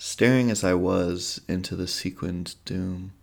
staring as I was into the sequined doom.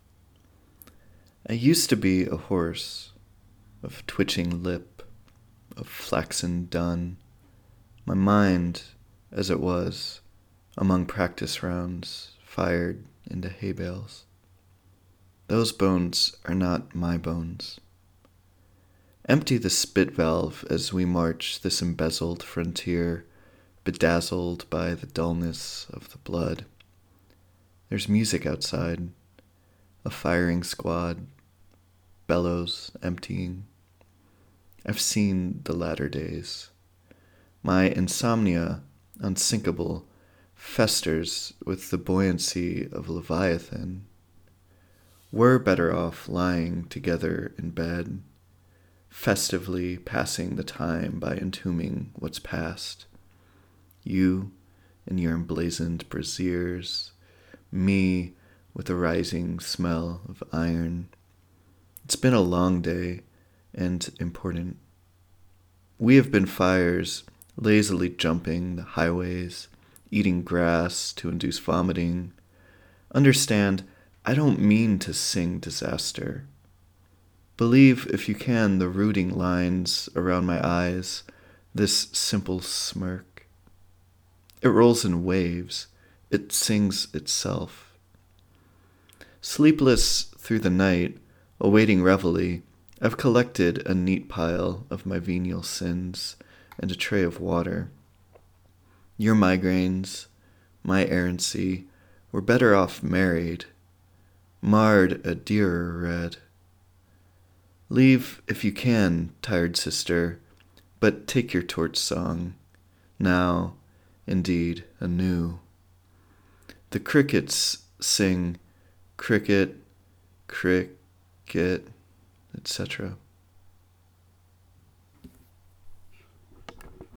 I used to be a horse, of twitching lip, of flaxen dun, my mind, as it was, among practice rounds, fired into hay bales. Those bones are not my bones. Empty the spit valve as we march this embezzled frontier, bedazzled by the dullness of the blood. There's music outside, a firing squad, bellows emptying. I've seen the latter days. My insomnia, unsinkable, festers with the buoyancy of Leviathan. We're better off lying together in bed, festively passing the time by entombing what's past. You in your emblazoned braziers, me with a rising smell of iron. It's been a long day and important. We have been fires, lazily jumping the highways, eating grass to induce vomiting. Understand, I don't mean to sing disaster. Believe, if you can, the rooting lines around my eyes, this simple smirk. It rolls in waves. It sings itself. Sleepless through the night, awaiting reveille, I've collected a neat pile of my venial sins and a tray of water. Your migraines, my errancy, were better off married, marred a dearer red. Leave if you can, tired sister, but take your torch song, now, indeed, anew. The crickets sing cricket, cricket, etc.